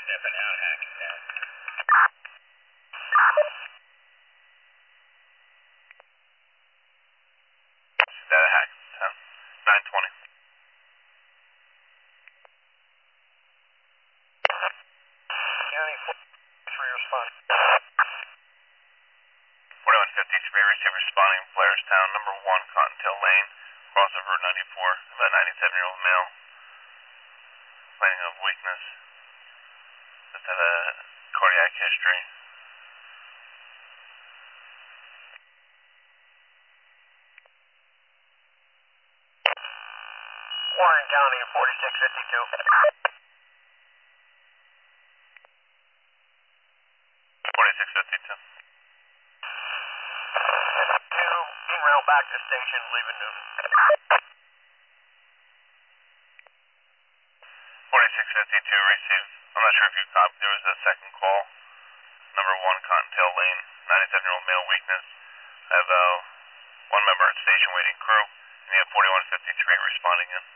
stepping out, Hackensack. That Hackensack. 920. County 43 respond. 4153, receive responding, Blairstown, number 1, Cottontail Lane, crossover 94, about 97-year-old male. Complaining of weakness. Just had a cardiac history. Warren County 4652. 4652. En route back to station, leaving noon. 4652, receive. I'm not sure if you copied. There was a second call. Number 1, Cottontail Lane, 97-year-old male weakness. I have one member at station waiting crew, and you have 4153 responding in.